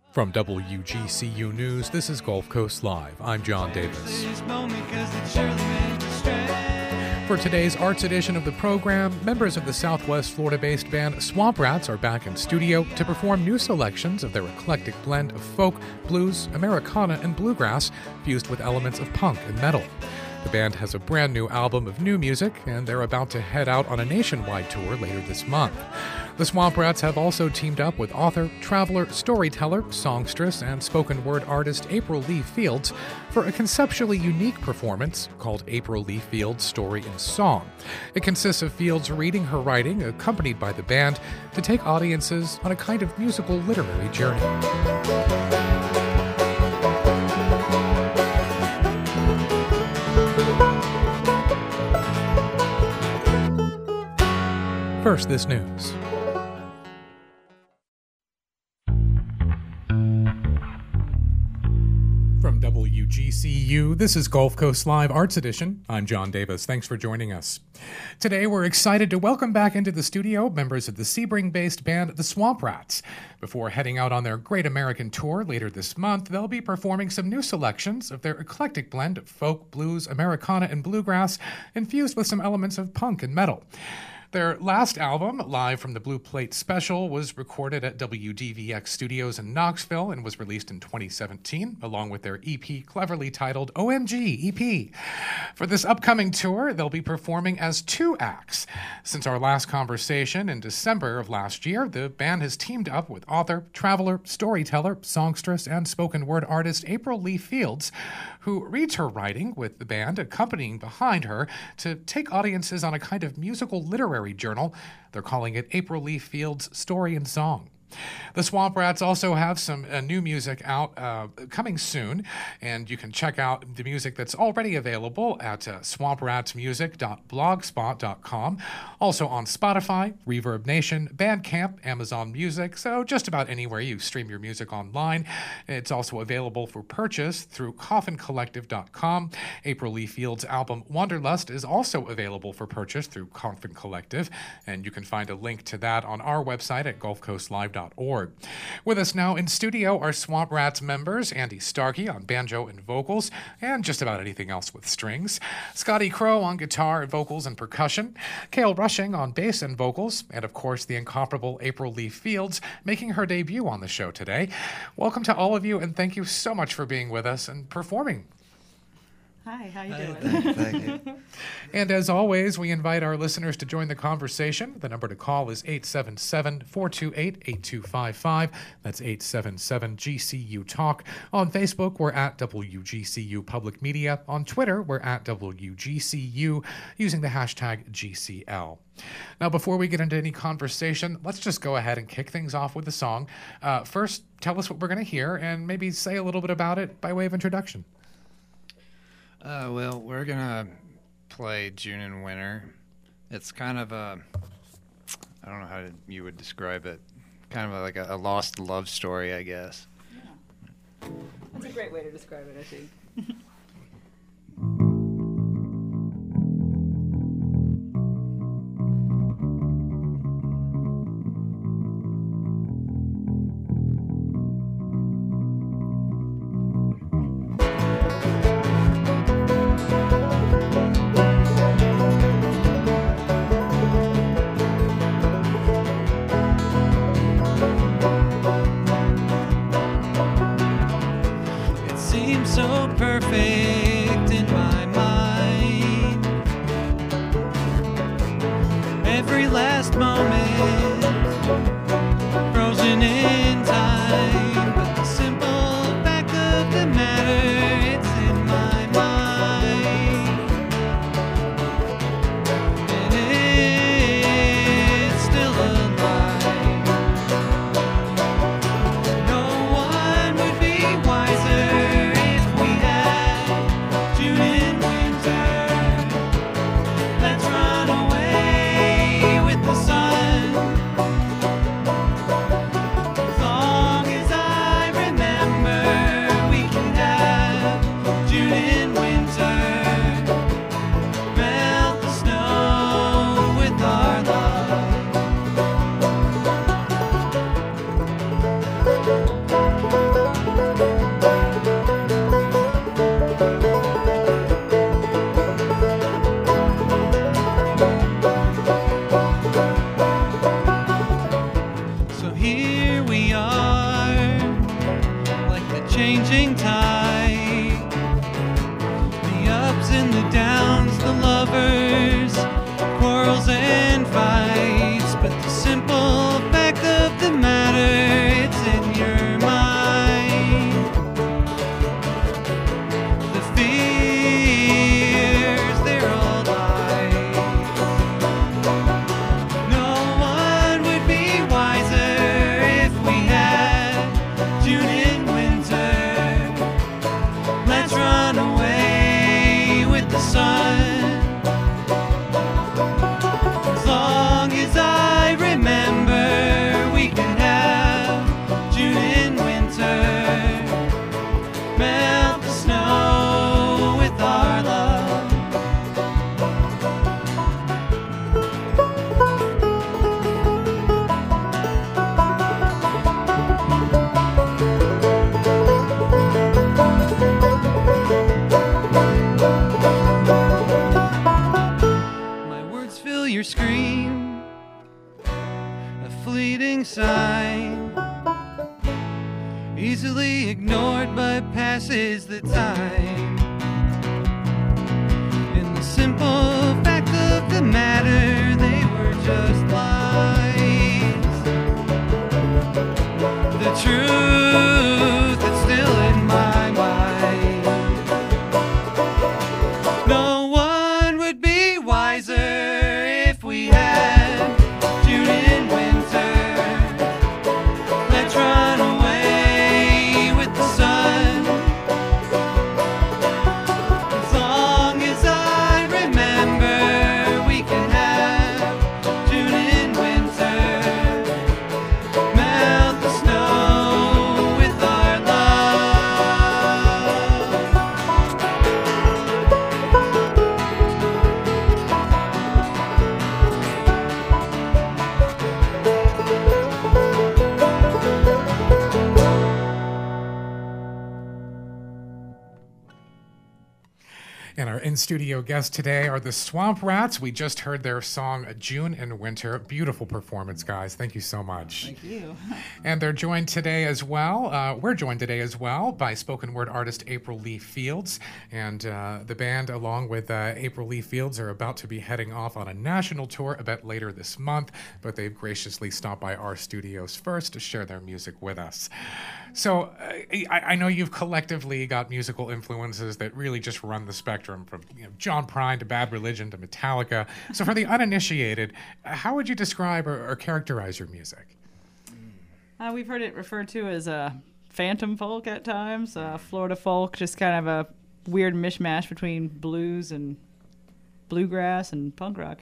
From WGCU News, this is Gulf Coast Live. I'm John Davis. For today's arts edition of the program, members of the Southwest Florida-based band Swamp Rats are back in studio to perform new selections of their eclectic blend of folk, blues, Americana, and bluegrass fused with elements of punk and metal. The band has a brand new album of new music, and they're about to head out on a nationwide tour later this month. The Swamp Rats have also teamed up with author, traveler, storyteller, songstress, and spoken word artist April Lee Fields for a conceptually unique performance called April Lee Fields Story in Song. It consists of Fields reading her writing, accompanied by the band, to take audiences on a kind of musical literary journey. First, this news. From WGCU, this is Gulf Coast Live Arts Edition. I'm John Davis. Thanks for joining us. Today, we're excited to welcome back into the studio members of the Sebring-based band The Swamp Rats. Before heading out on their Great American Tour later this month, they'll be performing some new selections of their eclectic blend of folk, blues, Americana, and bluegrass, infused with some elements of punk and metal. Their last album, Live from the Blue Plate Special, was recorded at WDVX Studios in Knoxville and was released in 2017, along with their EP cleverly titled OMG EP. For this upcoming tour, they'll be performing as two acts. Since our last conversation in December of last year, the band has teamed up with author, traveler, storyteller, songstress, and spoken word artist April Lee Fields, who reads her writing with the band accompanying behind her to take audiences on a kind of musical literary journal. They're calling it April Lee Fields Story in Song. The Swamp Rats also have some new music out coming soon, and you can check out the music that's already available at swampratsmusic.blogspot.com. Also on Spotify, Reverb Nation, Bandcamp, Amazon Music, so just about anywhere you stream your music online. It's also available for purchase through coffincollective.com. April Lee Fields' album Wanderlust is also available for purchase through Coffin Collective, and you can find a link to that on our website at gulfcoastlive.org. With us now in studio are Swamp Rats members Andy Starkey on banjo and vocals, and just about anything else with strings, Scotty Crow on guitar, vocals, and percussion, Kale Rushing on bass and vocals, and of course the incomparable April Lee Fields making her debut on the show today. Welcome to all of you, and thank you so much for being with us and performing. Hi, how you doing? Thank you. And as always, we invite our listeners to join the conversation. The number to call is 877-428-8255. That's 877-GCU-TALK. On Facebook, we're at WGCU Public Media. On Twitter, we're at WGCU using the hashtag GCL. Now, before we get into any conversation, let's just go ahead and kick things off with a song. First, tell us what we're going to hear and maybe say a little bit about it by way of introduction. Well, we're going to play June and Winter. It's kind of a, I don't know how you would describe it, kind of like a lost love story, I guess. Yeah. That's a great way to describe it, I think. Perfect changing tide. The ups and the downs, the lovers, quarrels and fights. But the simple fact of the matter, it's in your mind. The fears, they're all lies. No one would be wiser if we had June in winter. Let's run away with the sun. As long as I remember, we can have June in winter. Melt the snow with our love. My words fill your screen, a fleeting sign, easily ignored but passes the time. In the simple fact of the matter, they were just lies. The truth is still in my mind. No one would be wiser if we had June in winter. Let's run away with the sun. As long as I remember, we can have June in winter. Melt the snow with our love. And our in-studio guests today are the Swamp Rats. We just heard their song June and Winter. Beautiful performance, guys. Thank you so much. Thank you. And they're joined today as well. We're joined today as well by spoken word artist April Lee Fields. And the band, along with April Lee Fields, are about to be heading off on a national tour a bit later this month. But they've graciously stopped by our studios first to share their music with us. So I know you've collectively got musical influences that really just run the spectrum from John Prine to Bad Religion to Metallica. So for the uninitiated, how would you describe or characterize your music? We've heard it referred to as phantom folk at times, Florida folk, just kind of a weird mishmash between blues and bluegrass and punk rock.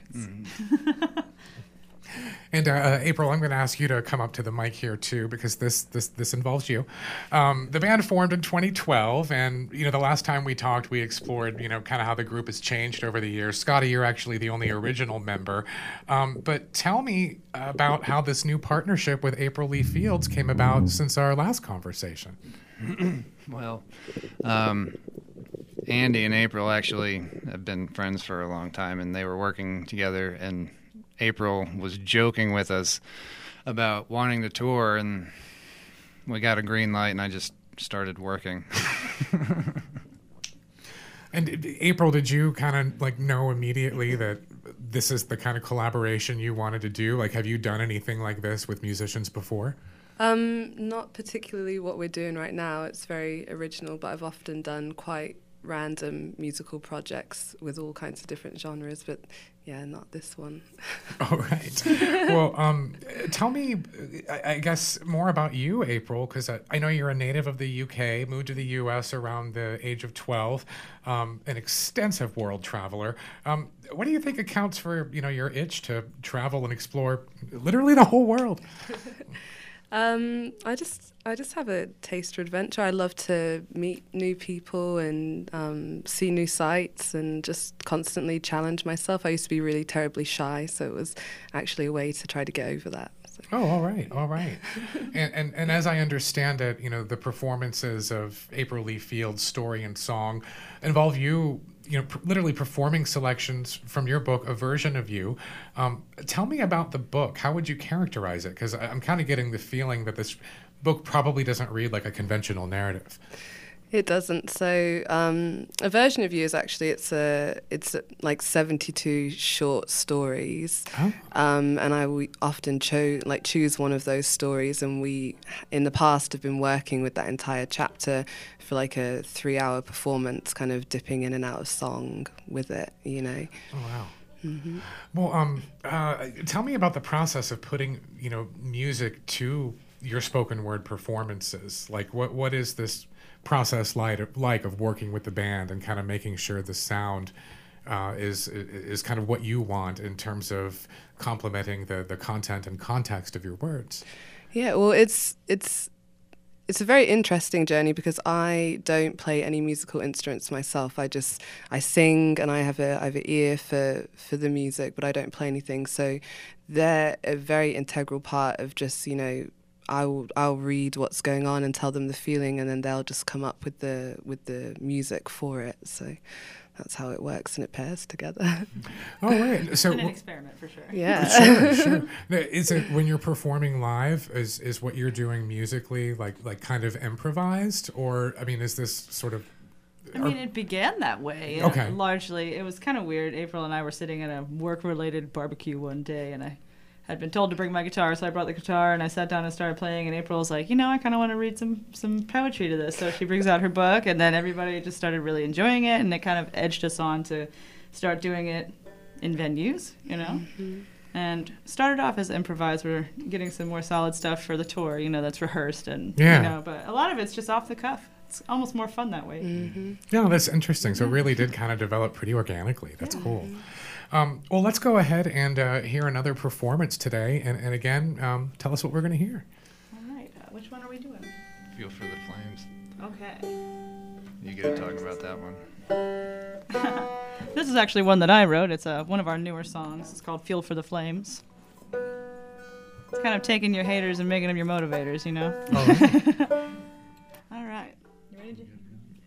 And April, I'm going to ask you to come up to the mic here too, because this involves you. The band formed in 2012, and the last time we talked, we explored kind of how the group has changed over the years. Scotty, you're actually the only original member, but tell me about how this new partnership with April Lee Fields came about since our last conversation. Well, Andy and April actually have been friends for a long time, and they were working together, and April was joking with us about wanting to tour, and we got a green light, and I just started working. And April, did you kind of know immediately that this is the kind of collaboration you wanted to do? Have you done anything like this with musicians before? Not particularly what we're doing right now. It's very original, but I've often done quite random musical projects with all kinds of different genres, but yeah, not this one. All right. Well, tell me, I guess, more about you, April, because I know you're a native of the UK, moved to the US around the age of 12, an extensive world traveler. What do you think accounts for, your itch to travel and explore literally the whole world? I just have a taste for adventure. I love to meet new people and see new sights and just constantly challenge myself. I used to be really terribly shy, so it was actually a way to try to get over that. So. Oh, all right. And as I understand it, the performances of April Lee Fields' story and song involve you literally performing selections from your book, A Version of You. Tell me about the book. How would you characterize it? Because I'm kind of getting the feeling that this book probably doesn't read like a conventional narrative. It doesn't. So A Version of You is actually it's like 72 short stories, and we often choose one of those stories, and we in the past have been working with that entire chapter for like a 3-hour performance, kind of dipping in and out of song with it, you know. Oh wow. Mm-hmm. Well, tell me about the process of putting music to your spoken word performances. Like what is this process like of working with the band and kind of making sure the sound is kind of what you want in terms of complementing the content and context of your words? Yeah, well, it's a very interesting journey because I don't play any musical instruments myself. I sing and I have an ear for the music, but I don't play anything. So they're a very integral part of just, I'll read what's going on and tell them the feeling, and then they'll just come up with the music for it. So that's how it works, and it pairs together. Oh, right. So it's an experiment for sure. Yeah. Sure. Is it when you're performing live? Is what you're doing musically like kind of improvised, or I mean, is this sort of? I mean, it began that way. Okay. Largely, it was kind of weird. April and I were sitting at a work-related barbecue one day, and I had been told to bring my guitar, so I brought the guitar and I sat down and started playing, and April was like, I kind of want to read some poetry to this. So she brings out her book, and then everybody just started really enjoying it, and it kind of edged us on to start doing it in venues, Mm-hmm. And started off as improvised. We're getting some more solid stuff for the tour, that's rehearsed, and but a lot of it's just off the cuff. It's almost more fun that way. Mm-hmm. Yeah, that's interesting. So it really did kind of develop pretty organically. That's cool. Well, let's go ahead and hear another performance today. And again, tell us what we're going to hear. All right. Which one are we doing? Feel for the Flames. Okay. You get to talk about that one. This is actually one that I wrote. It's one of our newer songs. It's called Feel for the Flames. It's kind of taking your haters and making them your motivators, Oh. All right. You ready to...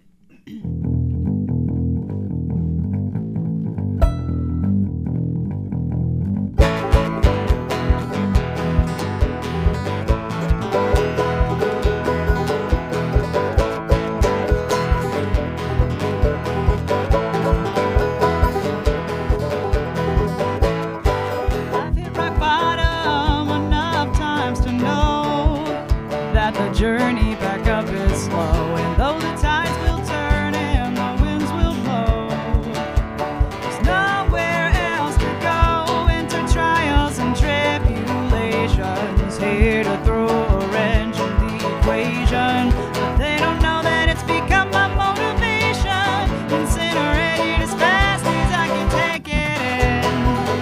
journey back up is slow, and though the tides will turn and the winds will blow, there's nowhere else to go into trials and tribulations, here to throw a wrench in the equation, but they don't know that it's become my motivation, incinerated as fast as I can take it in.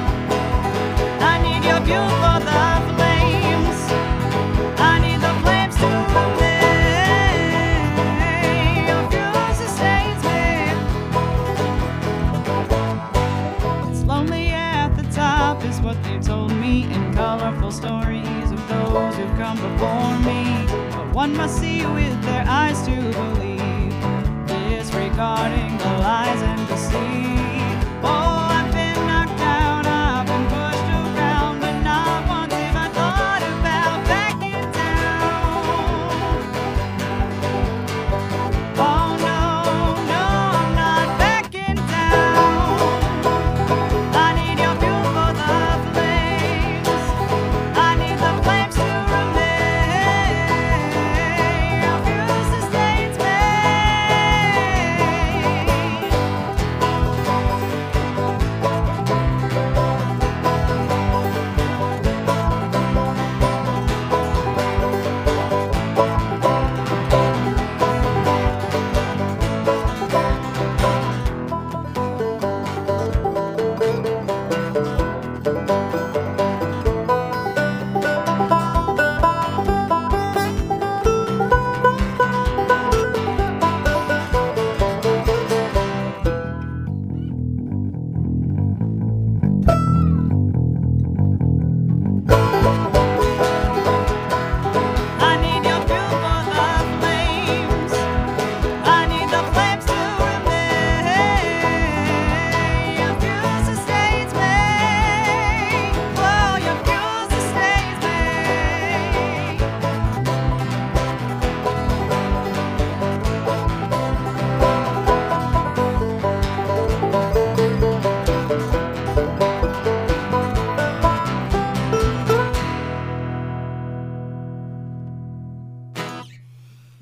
I need your fuel for the flames, I need the flames to what they told me in colorful stories of those who've come before me, but one must see with their eyes to believe, disregarding the lies and deceit. Oh, I've been knocked down, I've been pushed around, but not once have I thought about backing down. Oh no, I'm not backing down. I need your fuel for the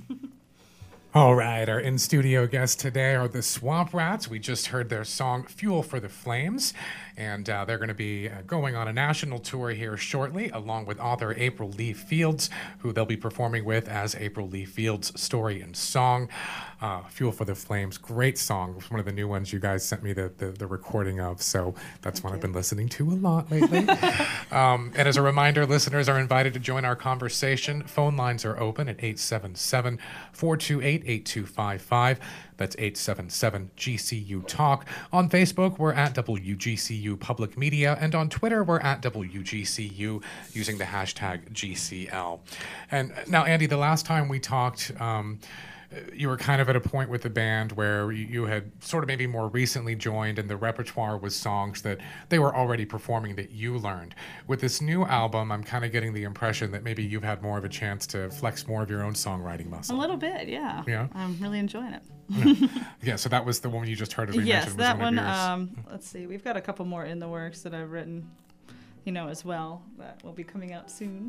All right, our in-studio guests today are the Swamp Rats. We just heard their song Fuel for the Flames, and they're going to be going on a national tour here shortly, along with author April Lee Fields, who they'll be performing with as April Lee Fields' story and song. Fuel for the Flames, great song. It was one of the new ones you guys sent me the recording of, so that's one I've been listening to a lot lately. And as a reminder, listeners are invited to join our conversation. Phone lines are open at 877-428-8255. That's 877-GCU-TALK. On Facebook, we're at WGCU Public Media, and on Twitter, we're at WGCU using the hashtag GCL. And now, Andy, the last time we talked, you were kind of at a point with the band where you had sort of maybe more recently joined, and the repertoire was songs that they were already performing that you learned. With this new album, I'm kind of getting the impression that maybe you've had more of a chance to flex more of your own songwriting muscle. A little bit, yeah. Yeah? I'm really enjoying it. Yeah, so that was the one you just heard. Yes, that one. Of yours. Let's see. We've got a couple more in the works that I've written, as well, that will be coming out soon.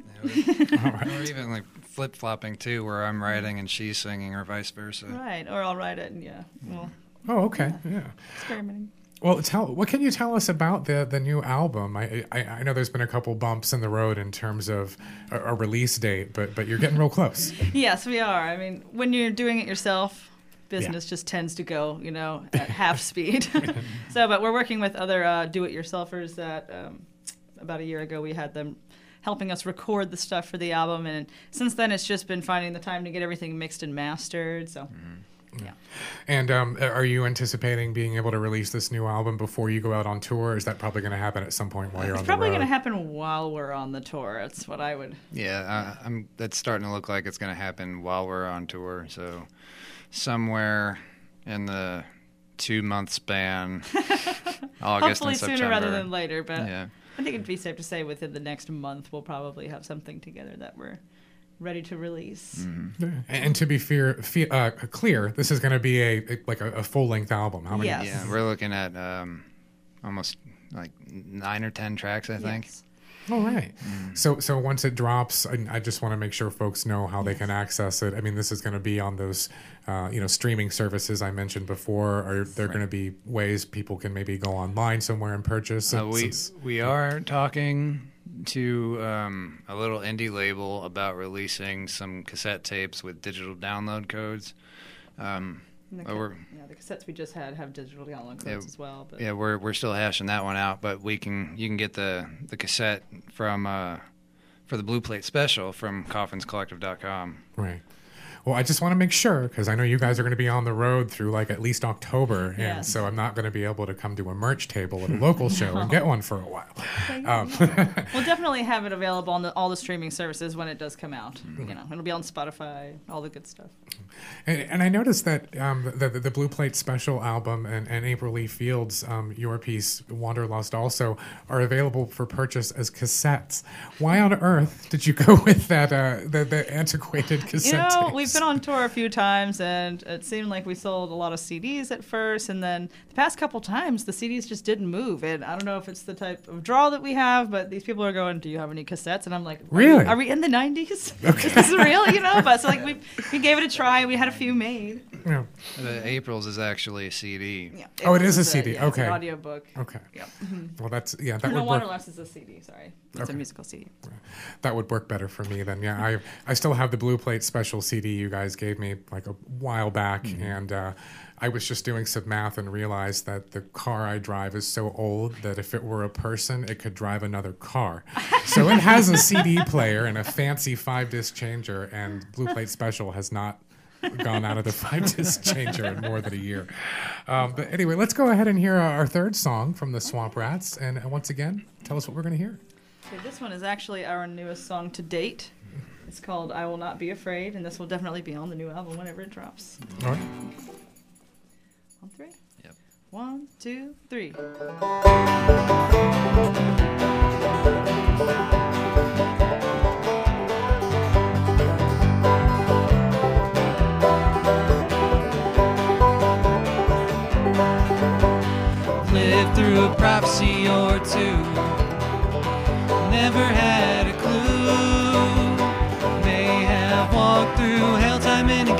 Or even like flip-flopping too, where I'm writing and she's singing, or vice versa. Right, or I'll write it, and well. Oh, okay, yeah. Experimenting. Well, what can you tell us about the new album? I know there's been a couple bumps in the road in terms of a release date, but you're getting real close. Yes, we are. I mean, when you're doing it yourself, business just tends to go, at half speed. But we're working with other do-it-yourselfers that about a year ago we had them helping us record the stuff for the album, and since then it's just been finding the time to get everything mixed and mastered. So. Yeah. And are you anticipating being able to release this new album before you go out on tour? Or is that probably going to happen at some point while you're on the road? It's probably going to happen while we're on the tour. That's what I would. Yeah, that's starting to look like it's going to happen while we're on tour. So somewhere in the 2-month span, August Hopefully and September. sooner rather than later, but yeah. I think it'd be safe to say within the next month we'll probably have something together that we're ready to release. Mm-hmm. And to be clear, this is going to be a full-length album. How many? Yes. Yeah, we're looking at almost like 9 or 10 tracks, I think. Yes. All right. So once it drops, I just want to make sure folks know how they can access it. I mean, this is going to be on those, streaming services I mentioned before. Are there going to be ways people can maybe go online somewhere and purchase? We are talking to a little indie label about releasing some cassette tapes with digital download codes. The cassettes we just had have digital download codes as well. But. Yeah, we're still hashing that one out, but you can get the cassette from for the Blue Plate special from coffinscollective.com. Right. Well, I just want to make sure, because I know you guys are going to be on the road through at least October, and so I'm not going to be able to come to a merch table at a local show and get one for a while. We'll definitely have it available on all the streaming services when it does come out. It'll be on Spotify, all the good stuff. And I noticed that the Blue Plate special album and April Lee Fields, your piece, Wanderlust, also are available for purchase as cassettes. Why on earth did you go with that the antiquated cassette tapes? We've been on tour a few times, and it seemed like we sold a lot of CDs at first, and then the past couple times the CDs just didn't move. And I don't know if it's the type of draw that we have, but these people are going, "Do you have any cassettes?" And I'm like, "Really? Are we in the 90s? Okay. Is this real?" But so we gave it a try. We had a few made. Yeah. April's is actually a CD. Yeah, it is a CD. Yeah, okay. It's an audiobook. Okay. Yeah. Well, that would work. Wanderlust is a CD. Sorry, it's a musical CD. That would work better for me then. Yeah, I still have the Blue Plate special CD you guys gave me a while back, and I was just doing some math and realized that the car I drive is so old that if it were a person, it could drive another car. So it has a CD player and a fancy 5-disc changer, and Blue Plate Special has not gone out of the 5-disc changer in more than a year. But anyway, let's go ahead and hear our third song from the Swamp Rats. And once again, tell us what we're going to hear. Okay, this one is actually our newest song to date. It's called I Will Not Be Afraid, and this will definitely be on the new album whenever it drops. All right. On 3? Yep. 1, 2, 3. Lived through a prophecy or two, never had a clue. May have walked through hell time and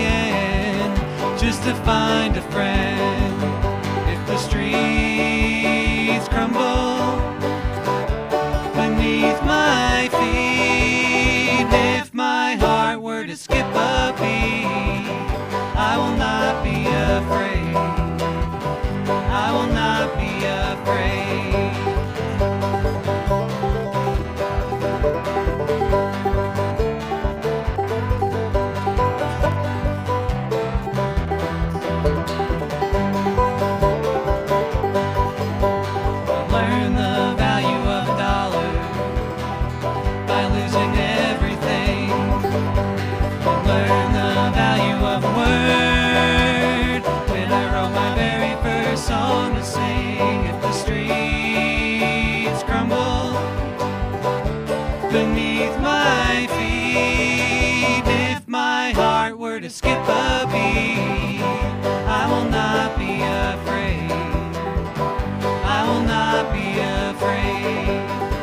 just to find a friend. If the streets crumble beneath my feet, if my heart were to skip a beat, I will not be afraid. I will not be afraid. Learn the value of a dollar by losing everything. Learn the value of a word when I wrote my very first song to sing. If the streets crumble beneath my feet, if my heart were to skip a beat, I will not be afraid. I will not be afraid.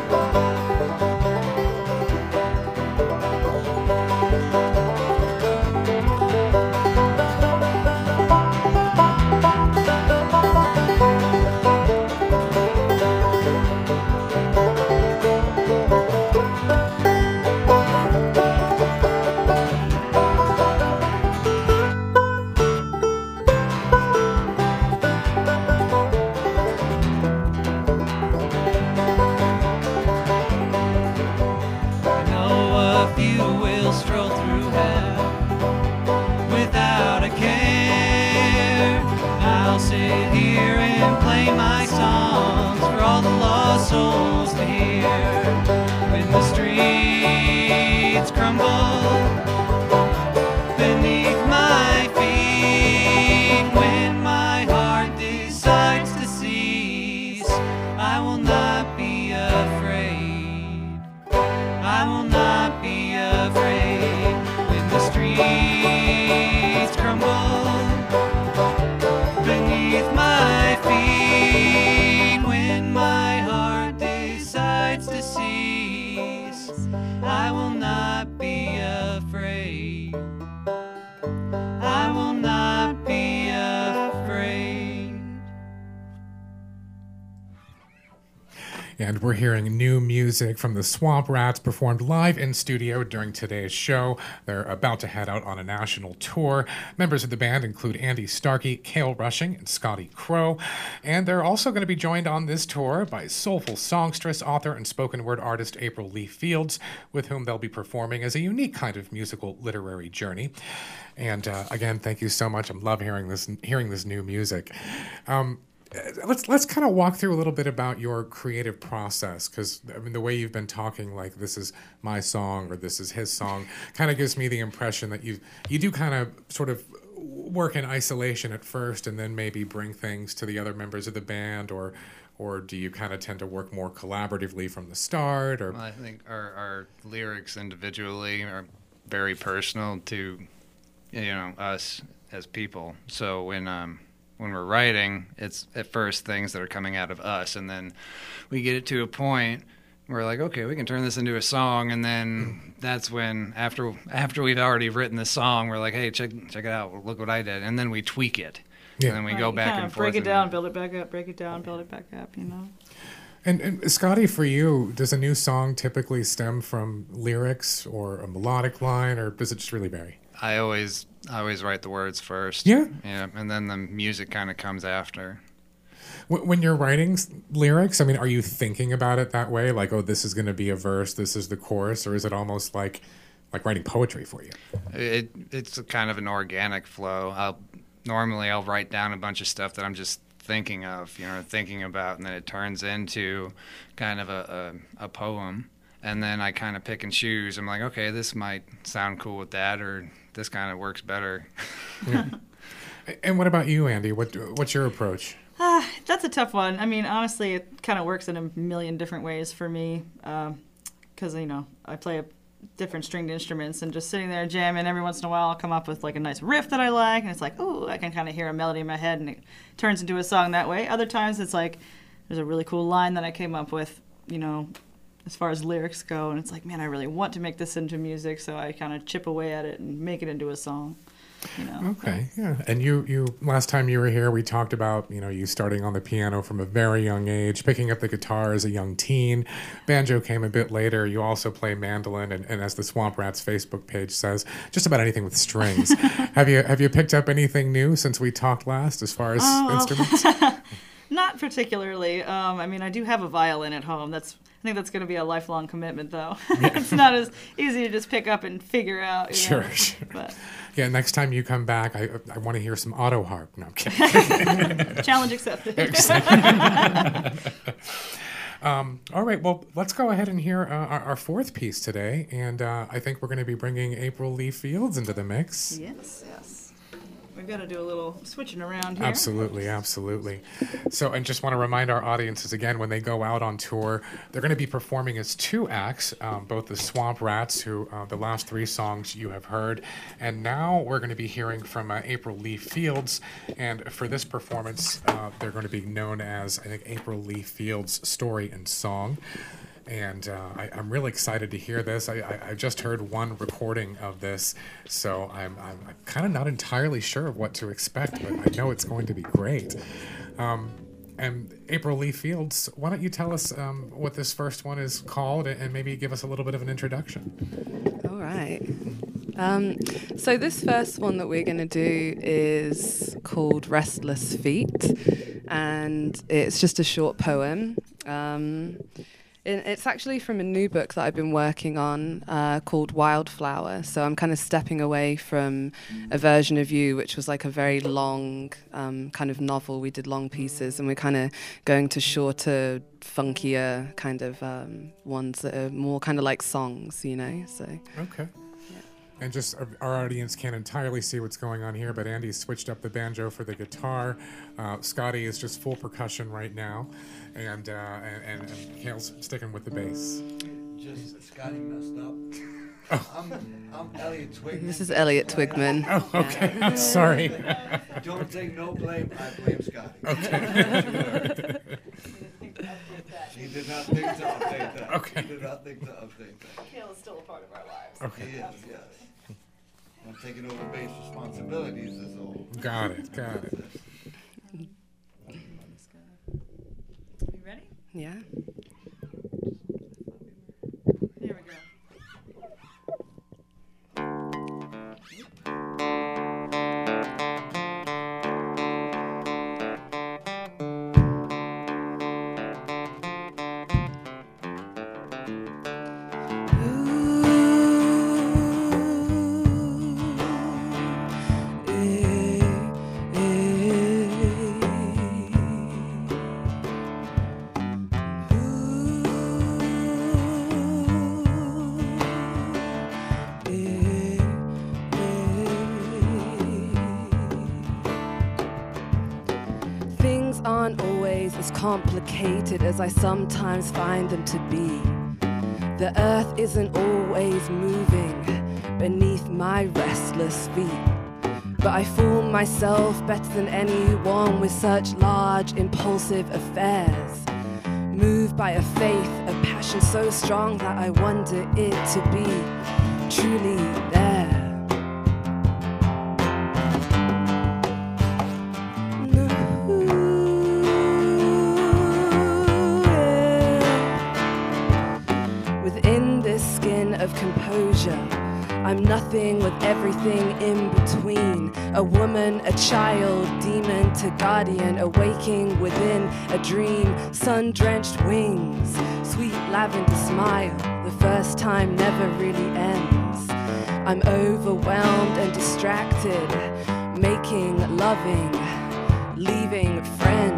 I know a few will stroll through hell without a care. I'll sit here and play my songs for all the lost souls to hear. When the streets crumble beneath my feet, when my heart decides to cease, I will not be afraid. I will not be afraid. When the streets crumble beneath my feet, when my heart decides to cease, I will not be afraid. I will not be afraid. And we're hearing new music from the Swamp Rats performed live in studio during today's show. They're about to head out on a national tour. Members of the band include Andy Starkey, Cale Rushing, and Scotty Crow. And they're also going to be joined on this tour by soulful songstress, author, and spoken word artist April Lee Fields, with whom they'll be performing as a unique kind of musical literary journey. And again, thank you so much. I love hearing this new music. Let's kind of walk through a little bit about your creative process, because I mean the way you've been talking, like this is my song or this is his song, kind of gives me the impression that you do kind of sort of work in isolation at first, and then maybe bring things to the other members of the band, or do you kind of tend to work more collaboratively from the start? Or Well, I think our lyrics individually are very personal to us as people. So when we're writing, it's at first things that are coming out of us, and then we get it to a point where we're like, okay, we can turn this into a song, and then that's when after we've already written the song, we're like, hey, check it out, look what I did, and then we tweak it, Yeah. and then we go back and forth. break it down, build it back up, break it down, build it back up, you know. And Scotty, for you, does a new song typically stem from lyrics or a melodic line, or does it just really vary? I always write the words first. Yeah? Yeah, and then the music kind of comes after. When you're writing lyrics, I mean, are you thinking about it that way? Like, oh, this is going to be a verse, this is the chorus, or is it almost like writing poetry for you? It's a kind of an organic flow. I'll write down a bunch of stuff that I'm just thinking of, thinking about, and then it turns into kind of a poem. And then I kind of pick and choose. I'm like, okay, this might sound cool with that, or this kind of works better. Yeah. And what about you, Andy? What's your approach? That's a tough one. I mean, honestly, it kind of works in a million different ways for me, because I play different stringed instruments, and just sitting there jamming, every once in a while I'll come up with like a nice riff that I like, and it's like, ooh, I can kind of hear a melody in my head, and it turns into a song that way. Other times it's like there's a really cool line that I came up with, as far as lyrics go, and it's like, man, I really want to make this into music, so I kind of chip away at it and make it into a song. you know. Okay, yeah. And you last time you were here, we talked about, you starting on the piano from a very young age, picking up the guitar as a young teen. Banjo came a bit later. You also play mandolin, and as the Swamp Rats Facebook page says, just about anything with strings. Have you picked up anything new since we talked last as far as instruments? Not particularly. I mean, I do have a violin at home. I think that's going to be a lifelong commitment, though. It's not as easy to just pick up and figure out. Sure. But Yeah, next time you come back, I want to hear some auto harp. No, I'm kidding. challenge accepted. All right, well, let's go ahead and hear our fourth piece today. And I think we're going to be bringing April Lee Fields into the mix. Yes. We've got to do a little switching around here. Absolutely. So, and just want to remind our audiences again, when they go out on tour, they're going to be performing as two acts, both the Swamp Rats, who the last three songs you have heard, and now we're going to be hearing from April Lee Fields, and for this performance, they're going to be known as, I think, April Lee Fields Story and Song. And I'm really excited to hear this. I just heard one recording of this, so I'm kind of not entirely sure of what to expect, but I know it's going to be great. And April Lee Fields, why don't you tell us what this first one is called, and maybe give us a little bit of an introduction. All right. So this first one that we're going to do is called Restless Feet, and it's just a short poem. It's actually from a new book that I've been working on called Wildflower. So I'm kind of stepping away from A Version of You, which was like a very long kind of novel. We did long pieces, and we're kind of going to shorter, funkier kind of ones that are more kind of like songs, So. Okay. And just our audience can't entirely see what's going on here, but Andy switched up the banjo for the guitar. Scotty is just full percussion right now, and Hale's sticking with the bass. Just Scotty messed up. I'm Elliot Twigman. This is Elliot Twigman. Oh, okay. I'm sorry. Don't take no blame. I blame Scotty. Okay. He did not think to update that. Okay. He did not think to update that. Kale is still a part of our lives. Okay. He is, yes. I'm taking over base responsibilities is all. Got it. You ready? Yeah. Here we go. Aren't always as complicated as I sometimes find them to be. The earth isn't always moving beneath my restless feet, but I fool myself better than anyone with such large, impulsive affairs. Moved by a faith, a passion so strong that I wonder it to be truly there. Of composure, I'm nothing with everything in between. A woman, a child, demon to guardian, awaking within a dream. Sun-drenched wings, sweet lavender smile. The first time never really ends. I'm overwhelmed and distracted, making, loving, leaving friends.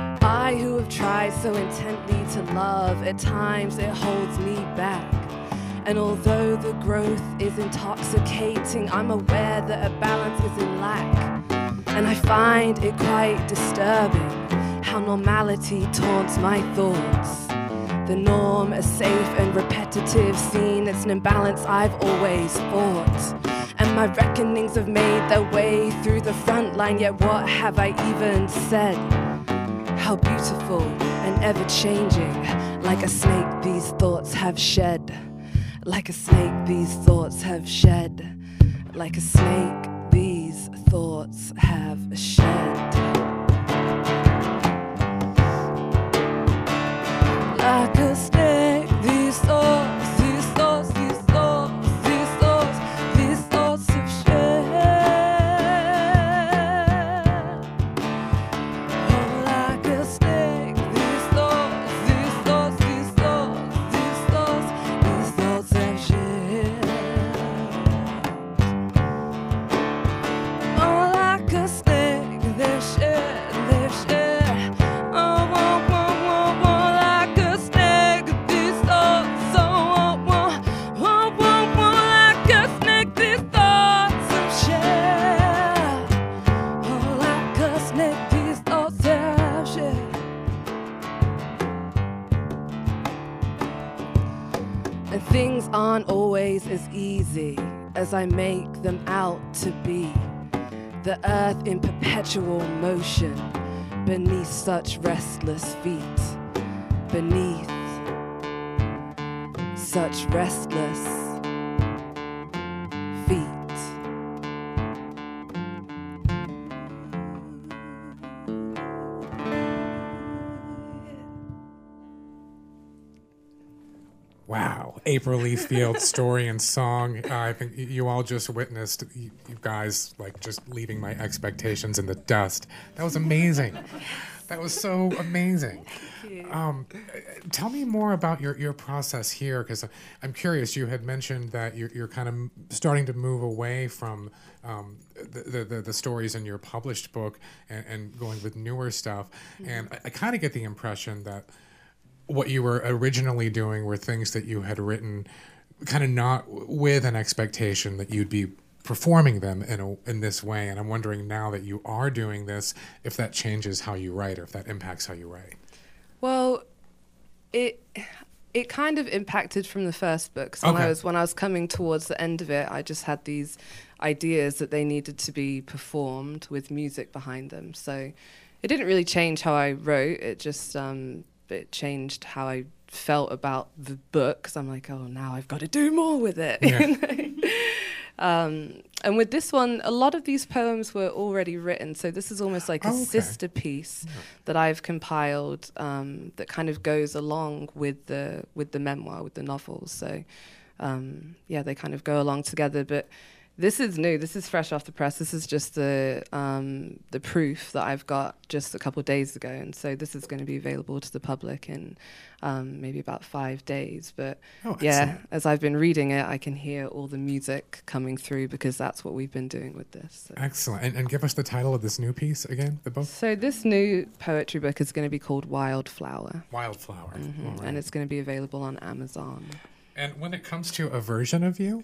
So intently to love, at times it holds me back. And although the growth is intoxicating, I'm aware that a balance is in lack. And I find it quite disturbing how normality taunts my thoughts. The norm, a safe and repetitive scene, it's an imbalance I've always fought. And my reckonings have made their way through the front line, yet what have I even said? How beautiful and ever-changing, like a snake these thoughts have shed. Like a snake these thoughts have shed. Like a snake these thoughts have shed. Like a snake these thoughts, these thoughts, these thoughts, these thoughts, these thoughts have shed. Oh, like a snake these thoughts, these thoughts, these thoughts, these thoughts, these thoughts have shed. Oh, like a snake they've shed, they've shed. Oh, whoa, whoa, whoa, whoa, like a snake these thoughts. Oh, whoa, whoa, whoa, whoa, like a snake these thoughts have shed. Oh, like a snake these thoughts have shed. And things aren't always as easy as I make them out to be. The earth in perpetual motion beneath such restless feet. Beneath such restless feet. Wow. April Leaf Field's story and song. I think you all just witnessed, you guys, like, just leaving my expectations in the dust. That was amazing. That was so amazing. Tell me more about your process here, because I'm curious. You had mentioned that you're kind of starting to move away from the stories in your published book and going with newer stuff. And I kind of get the impression that what you were originally doing were things that you had written kind of not with an expectation that you'd be performing them in this way. And I'm wondering now that you are doing this, if that changes how you write or if that impacts how you write. Well, it kind of impacted from the first book. So Okay. when I was coming towards the end of it, I just had these ideas that they needed to be performed with music behind them. So it didn't really change how I wrote. It just it changed how I felt about the book. Because I'm like, oh, now I've got to do more with it. Yeah. You know? And with this one, a lot of these poems were already written. So this is almost like a sister piece that I've compiled that kind of goes along with the memoir, with the novels. So yeah, they kind of go along together. But this is new. This is fresh off the press. This is just the proof that I've got just a couple of days ago. And so this is going to be available to the public in maybe about 5 days. But yeah, as I've been reading it, I can hear all the music coming through because that's what we've been doing with this. So. Excellent. And give us the title of this new piece again, the book? So this new poetry book is going to be called Wildflower. Wildflower. Mm-hmm. All right. And it's going to be available on Amazon. And when it comes to a version of you,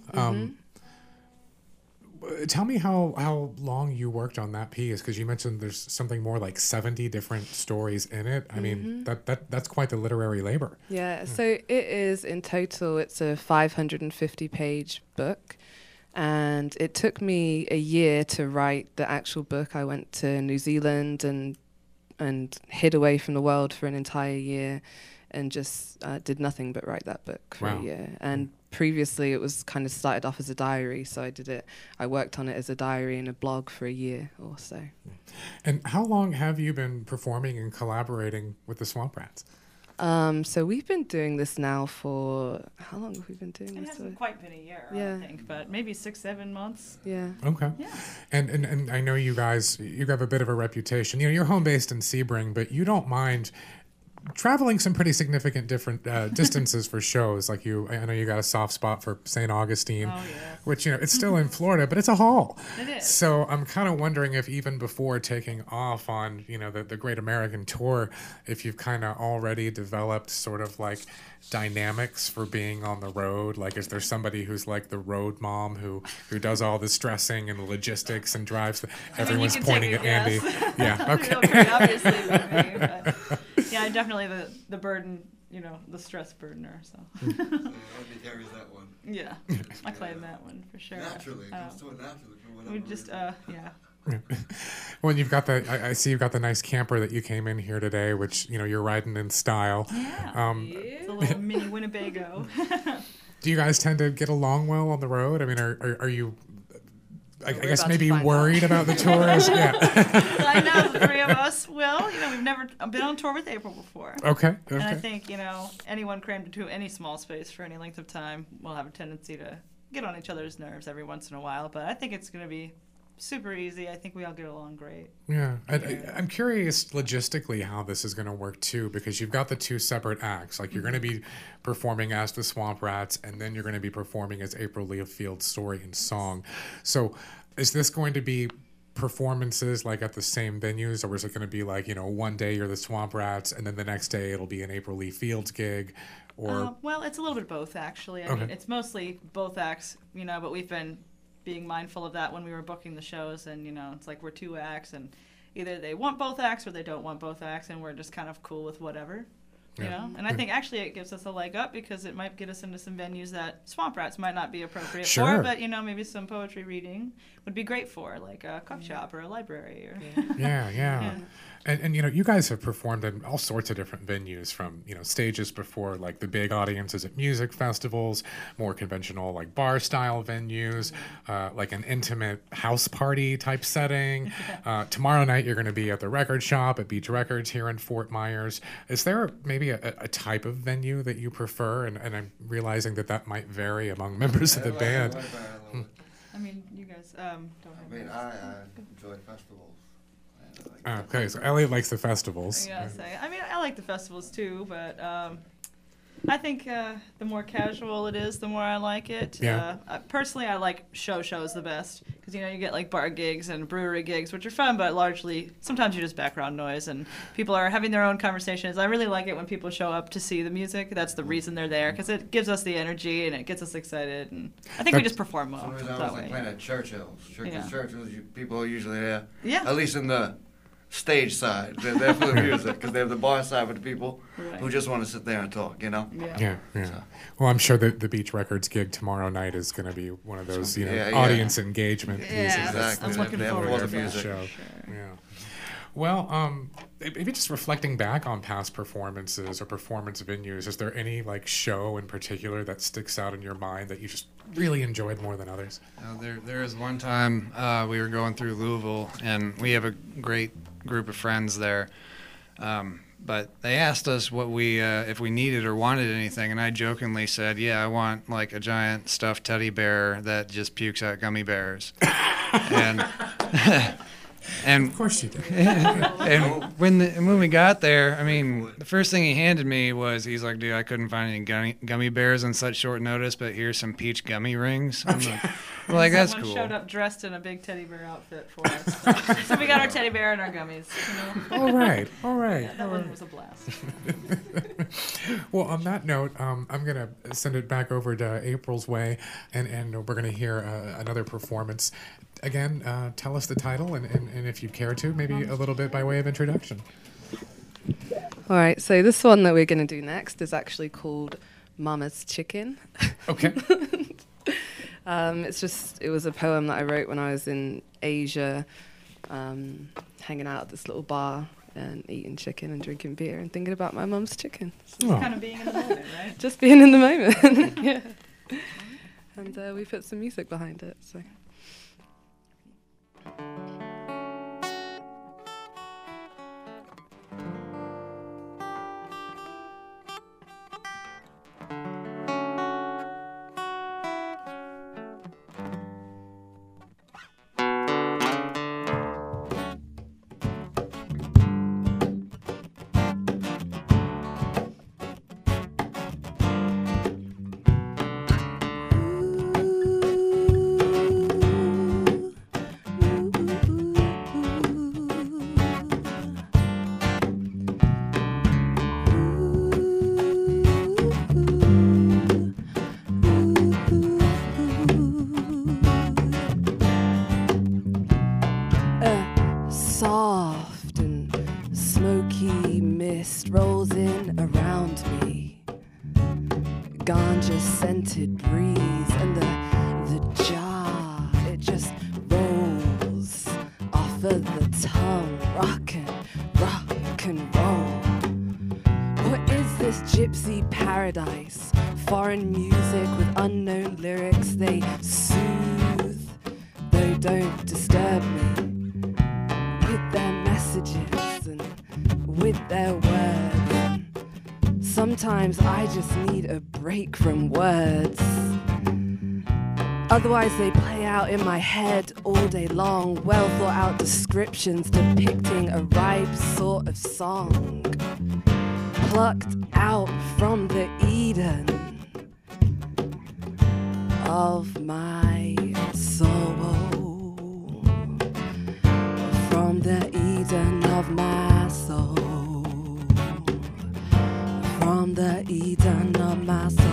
tell me how long you worked on that piece, because you mentioned there's something more like 70 different stories in it. I mean, that's quite the literary labor. Yeah, so it is in total, it's a 550-page book. And it took me a year to write the actual book. I went to New Zealand and hid away from the world for an entire year and just did nothing but write that book for a year. And previously it was kind of started off as a diary, so I worked on it as a diary and a blog for a year or so. And how long have you been performing and collaborating with the Swamp Rats? So we've been doing this now for, how long have we been doing It this hasn't for? quite been a year, Yeah. I think, but maybe 6-7 months. Yeah. Okay. Yeah. And I know you guys, you have a bit of a reputation. You know, you're home based in Sebring, but you don't mind traveling some pretty significant different distances for shows. Like I know you got a soft spot for St. Augustine, which it's still in Florida, but it's a haul. It is. So I'm kind of wondering if even before taking off on the Great American Tour, if you've kind of already developed sort of like dynamics for being on the road. Like, is there somebody who's like the road mom who does all the stressing and the logistics and drives? Everyone's pointing at Andy. Yeah. Okay. Pretty obviously with me, but yeah, definitely the burden, the stress burdener. So. Andy carries that one. Yeah, I claim that one for sure. Naturally, it comes to it naturally for whatever We just, yeah. Well, you've got I see you've got the nice camper that you came in here today, which you're riding in style. Yeah. It's a little mini Winnebago. Do you guys tend to get along well on the road? I mean, are you? I guess about maybe to find worried about the tours. Yeah. I know the three of us will. We've never been on tour with April before. Okay. And I think anyone crammed into any small space for any length of time will have a tendency to get on each other's nerves every once in a while. But I think it's going to be super easy. I think we all get along great. Yeah. I'm curious logistically how this is going to work too, because you've got the two separate acts. Like, you're going to be performing as the Swamp Rats, and then you're going to be performing as April Leah Field's story and song. So is this going to be performances like at the same venues, or is it going to be like, one day you're the Swamp Rats and then the next day it'll be an April Leah Field's gig? Or well, it's a little bit of both, actually. I mean, it's mostly both acts, but we've been being mindful of that when we were booking the shows, and it's like we're two acts, and either they want both acts or they don't want both acts, and we're just kind of cool with whatever. And I think actually it gives us a leg up, because it might get us into some venues that Swamp Rats might not be appropriate for, but maybe some poetry reading would be great for, like a coffee shop or a library. Or Yeah. And you guys have performed in all sorts of different venues, from stages before, like the big audiences at music festivals, more conventional like bar style venues, like an intimate house party type setting. Tomorrow night you're going to be at the record shop at Beach Records here in Fort Myers. Is there maybe a type of venue that you prefer? And I'm realizing that might vary among members of the band. I mean, you guys don't have. I enjoy festivals. Okay, so Elliot likes the festivals. I like the festivals too, but I think the more casual it is, the more I like it. Yeah. Personally, I like shows the best, because you get like bar gigs and brewery gigs, which are fun, but largely sometimes you're just background noise and people are having their own conversations. I really like it when people show up to see the music. That's the reason they're there, because it gives us the energy and it gets us excited, and I think we just perform well. Sometimes I always like playing at Churchill's. Churchill's, people are usually there. Yeah. At least in the stage side. They're there for the music, because they have the bar side with the people who just want to sit there and talk, Yeah. Well, I'm sure that the Beach Records gig tomorrow night is going to be one of those, audience engagement pieces. Exactly. I'm looking forward to that. Show. Sure. Yeah. Well, maybe just reflecting back on past performances or performance venues, is there any like show in particular that sticks out in your mind that you just really enjoyed more than others? There was one time we were going through Louisville, and we have a great group of friends there. But they asked us what if we needed or wanted anything, and I jokingly said, "Yeah, I want like a giant stuffed teddy bear that just pukes out gummy bears." And of course you did. and when we got there, I mean, the first thing he handed me was, he's like, "Dude, I couldn't find any gummy bears on such short notice, but here's some peach gummy rings." I'm like, that's Someone cool. showed up dressed in a big teddy bear outfit for us. So we got our teddy bear and our gummies. All right. That one was a blast. Well, on that note, I'm going to send it back over to April's way, and we're going to hear another performance. Again, tell us the title, and if you care to, maybe a little bit by way of introduction. All right, so this one that we're going to do next is actually called Mama's Chicken. Okay. It was a poem that I wrote when I was in Asia, hanging out at this little bar and eating chicken and drinking beer and thinking about my mum's chicken. So kind of being in the moment, right? Just being in the moment, yeah. And we put some music behind it, so. gypsy paradise. Foreign music with unknown lyrics, they soothe, though don't disturb me, with their messages and with their words. Sometimes I just need a break from words. Otherwise they play out in my head all day long, well thought out descriptions depicting a ripe sort of song, plucked out from the Eden of my soul, from the Eden of my soul, from the Eden of my soul.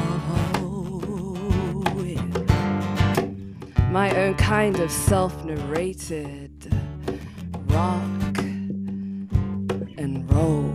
My own kind of self-narrated rock and roll.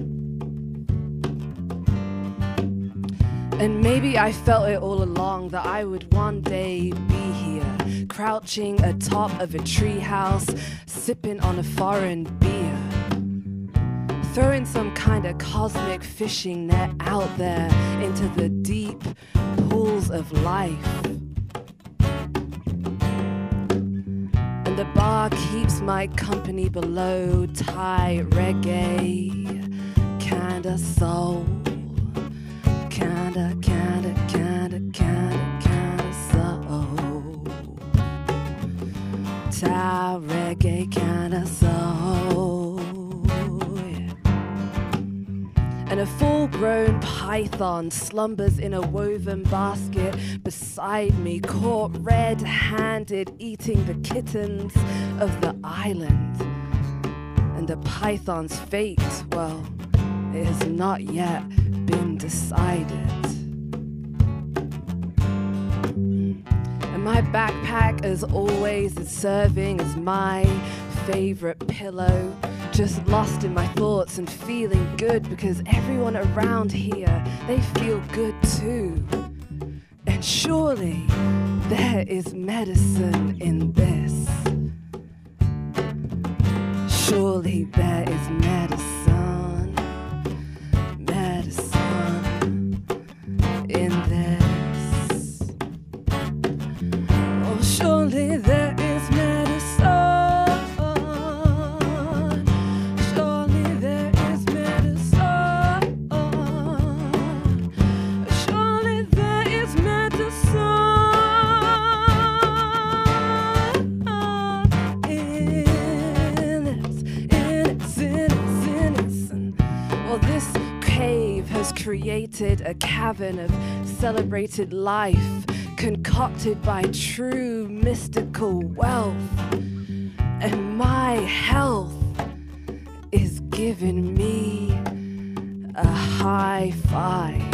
And maybe I felt it all along that I would one day be here, crouching atop of a treehouse, sipping on a foreign beer, throwing some kind of cosmic fishing net out there into the deep pools of life. And the bar keeps my company below, Thai reggae, kinda soul, kinda soul, Thai reggae, kinda soul, yeah. And a full-grown python slumbers in a woven basket beside me, caught red-handed eating the kittens of the island. And the python's fate, well, it has not yet been decided. And my backpack, as always, is serving as my favorite pillow, just lost in my thoughts and feeling good because everyone around here, they feel good too. And surely there is medicine in this. Surely there is medicine in this. Oh, surely there is medicine. Created a cavern of celebrated life, concocted by true mystical wealth, and my health is giving me a high five.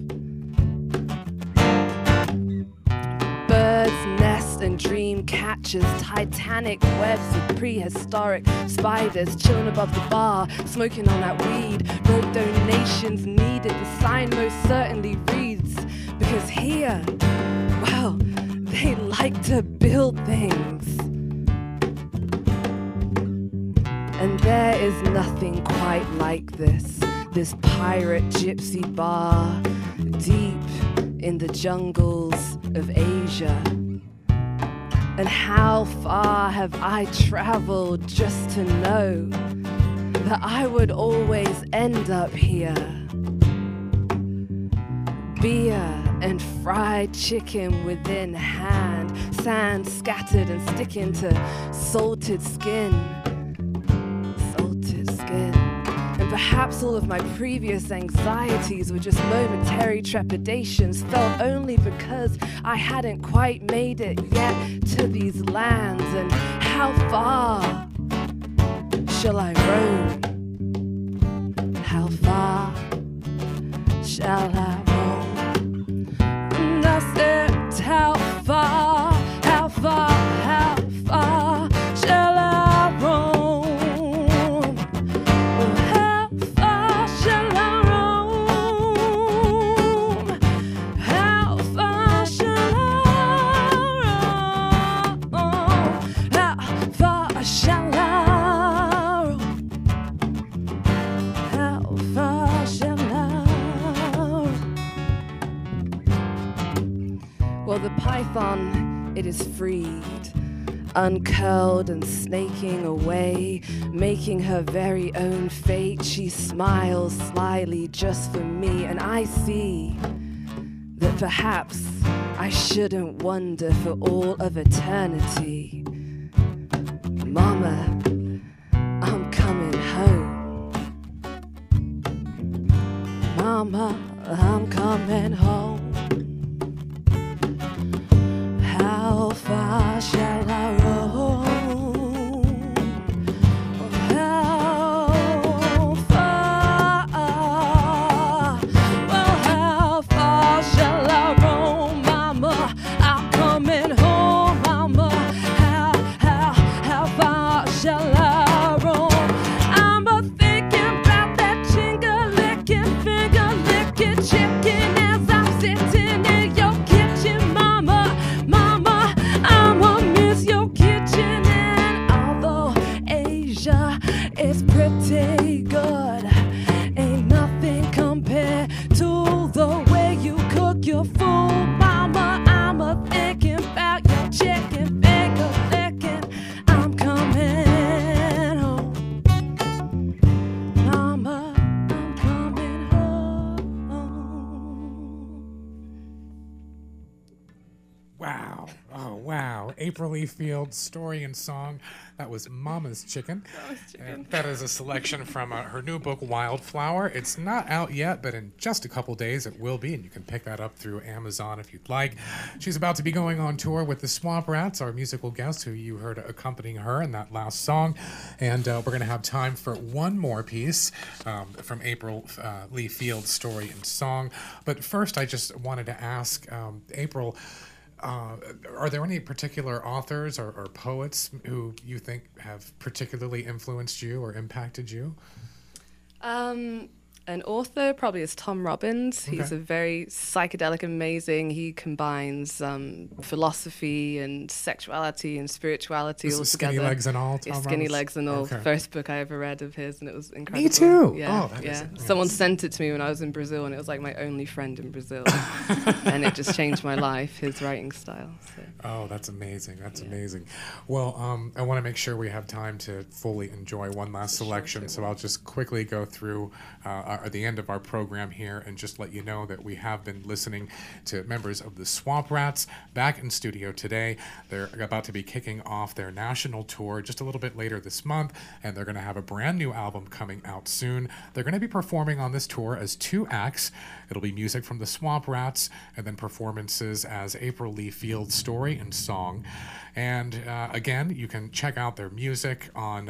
Birds nest and dream catchers, titanic webs of prehistoric spiders chilling above the bar, smoking on that weed. Road donations needed, the sign most certainly reads, because here, well, they like to build things. And there is nothing quite like this pirate gypsy bar, deep in the jungles of Asia. And how far have I traveled just to know that I would always end up here? Beer and fried chicken within hand, sand scattered and sticking to salted skin. And perhaps all of my previous anxieties were just momentary trepidations, felt only because I hadn't quite made it yet to these lands. And how far shall I roam? How far shall I roam? And I said, how far shall I roam? How far shall I roam? How far shall I roam? How far shall I roam? How far shall I Amazon, it is freed, uncurled and snaking away, making her very own fate. She smiles slyly just for me, and I see that perhaps I shouldn't wonder for all of eternity. Mama, I'm coming home. Mama, I'm coming home. How far shall I roam? How far? Well, how far shall I roam, Mama? I'm coming home, Mama. How far shall I roam? I'm a thinking about that finger-licking chicken as I'm sitting in your kitchen, Mama. Mama, I'ma miss your kitchen. And although Asia is pretty good, ain't nothing compared to the way you cook your food, Mama. I'm a thinking about your chicken finger licking. I'm coming home, Mama. I'm coming home. Wow. Oh, wow. April E. Field's story and song. That was Mama's Chicken. That is a selection from her new book, Wildflower. It's not out yet, but in just a couple days it will be, and you can pick that up through Amazon if you'd like. She's about to be going on tour with the Swamp Rats, our musical guest who you heard accompanying her in that last song. And we're going to have time for one more piece from April Lee Field's story and song. But first, I just wanted to ask, April, are there any particular authors or poets who you think have particularly influenced you or impacted you? An author probably is Tom Robbins. He's Okay. a very psychedelic, amazing. He combines philosophy and sexuality and spirituality This all is together. Skinny Legs and All, Yeah, Tom Skinny Robbins? Legs and All. Okay. First book I ever read of his, and it was incredible. Me too. Yeah, Oh, that yeah. is- Someone yes. sent it to me when I was in Brazil, and it was like my only friend in Brazil, and it just changed my life. His writing style. So. Oh, that's amazing. That's amazing. Well, I want to make sure we have time to fully enjoy one last selection, so I'll just quickly go through the end of our program here and just let you know that we have been listening to members of the Swamp Rats back in studio today. They're about to be kicking off their national tour just a little bit later this month, and they're going to have a brand new album coming out soon. They're going to be performing on this tour as 2 acts. It'll be music from the Swamp Rats and then performances as April Lee Field's story and song. And again, you can check out their music on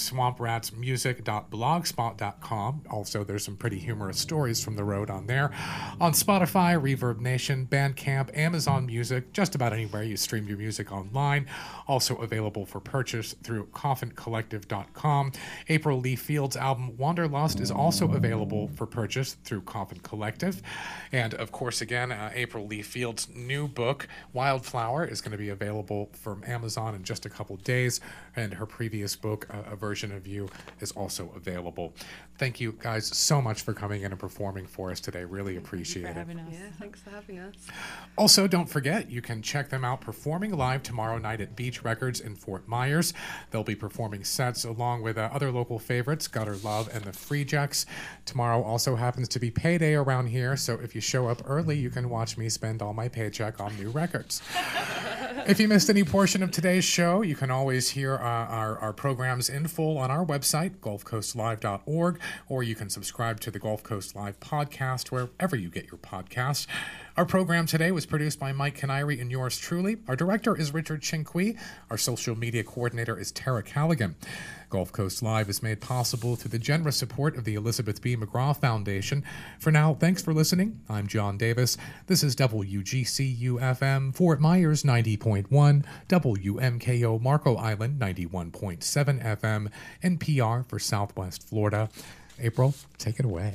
swampratsmusic.blogspot.com. Also, there's some pretty humorous stories from the road on there. On Spotify, Reverb Nation, Bandcamp, Amazon Music, just about anywhere you stream your music online. Also available for purchase through coffincollective.com. April Lee Field's album Wanderlust is also available for purchase through Coffin Collective. And of course, again, April Lee Field's new book, Wildflower, is going to be available from Amazon in just a couple days. And her previous book, A Version of You, is also available. Thank you guys so much for coming in and performing for us today. Really appreciate it. Having us. Yeah, thanks for having us. Also, don't forget, you can check them out performing live tomorrow night at Beach Records in Fort Myers. They'll be performing sets along with other local favorites, Gutter Love and the Free Jacks. Tomorrow also happens to be payday around here, so if you show up early, you can watch me spend all my paycheck on new records. If you missed any portion of today's show, you can always hear our programs in full on our website, gulfcoastlive.org, or you can subscribe to the Gulf Coast Live podcast wherever you get your podcasts. Our program today was produced by Mike Canary and yours truly. Our director is Richard Chinqui. Our social media coordinator is Tara Callaghan. Gulf Coast Live is made possible through the generous support of the Elizabeth B. McGraw Foundation. For now, thanks for listening. I'm John Davis. This is WGCU-FM, Fort Myers 90.1, WMKO Marco Island 91.7 FM, and PR for Southwest Florida. April, take it away.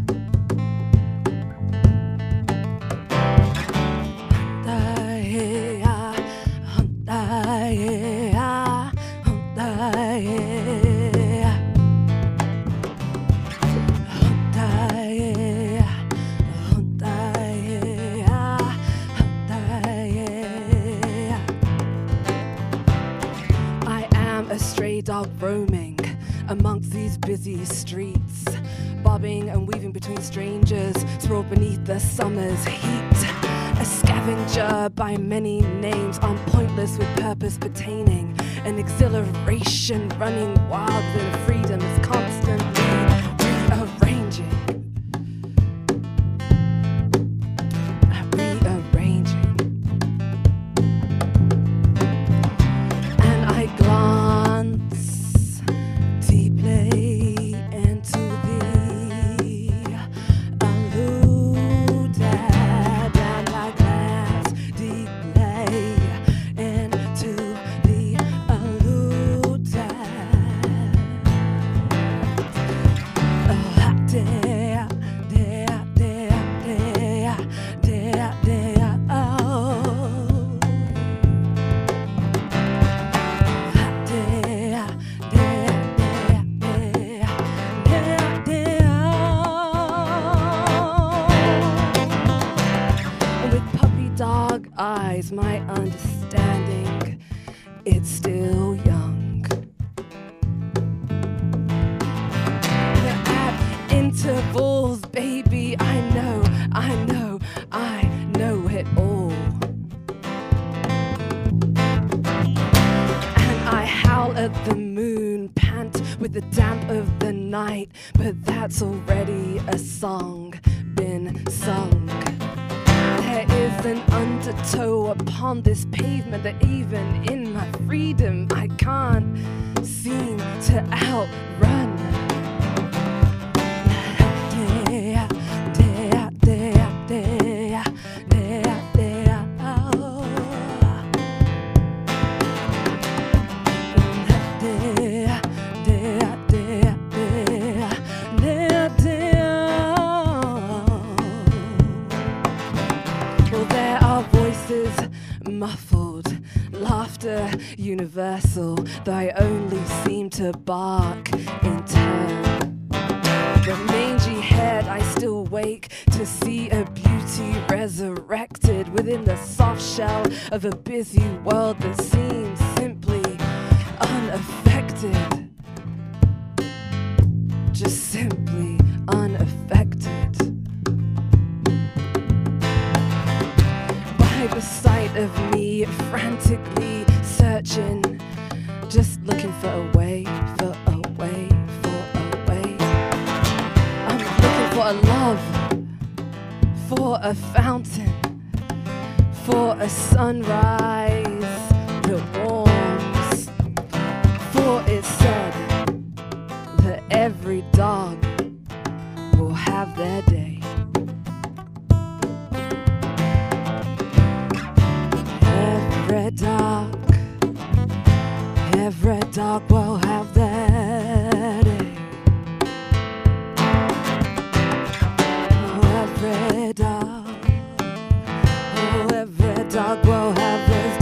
I out roaming amongst these busy streets, bobbing and weaving between strangers, sprawled beneath the summer's heat. A scavenger by many names, I'm pointless with purpose pertaining, an exhilaration running wild when freedom is constantly rearranging. And I glance deeply into the alluded, and I glance deeply into the alluded. Oh, dear, dear, dear, dear, dear, dear, oh. Dear, dear, dear, dear, dear, oh. With puppy dog eyes, my understanding, it's still young. But at intervals, baby, I know it all. And I howl at the moon, pant with the damp of the night, but that's already a song been sung. There is an undertow upon this pavement that even in my freedom I can't seem to outrun. Dear, dear, dear, dear, dear, dear, oh. Dear, dear, dear, dear, dear, dear. Well, there are voices muffled, laughter universal, though I only seem to bark in turn. But mangy head, I still wake to see a beauty resurrected within the soft shell of a busy world that seems simply unaffected. Just simply unaffected by the sight of me frantically searching, just looking for a way, for a way, for a way. I'm looking for a love, for a fountain, for a sunrise that warms. For it said that every dog will have their day. Every dog will have their day. Oh, every dog will have his